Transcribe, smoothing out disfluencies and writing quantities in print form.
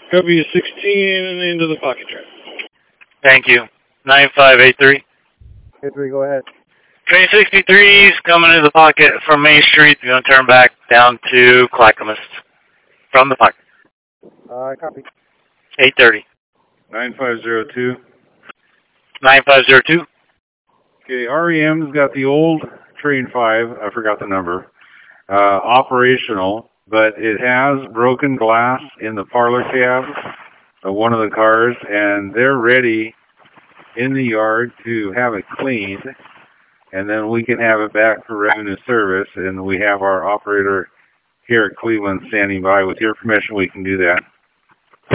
W16 into the pocket track. Thank you. 9583. 83, go ahead. Train 63 is coming into the pocket from Main Street. You're going to turn back down to Clackamas from the pocket. Copy. 830. 9502. 9502. Okay, REM's got the old Train 5, I forgot the number, operational, but it has broken glass in the parlor cab of one of the cars, and they're ready in the yard to have it cleaned, and then we can have it back for revenue service, and we have our operator here at Cleveland standing by. With your permission, we can do that.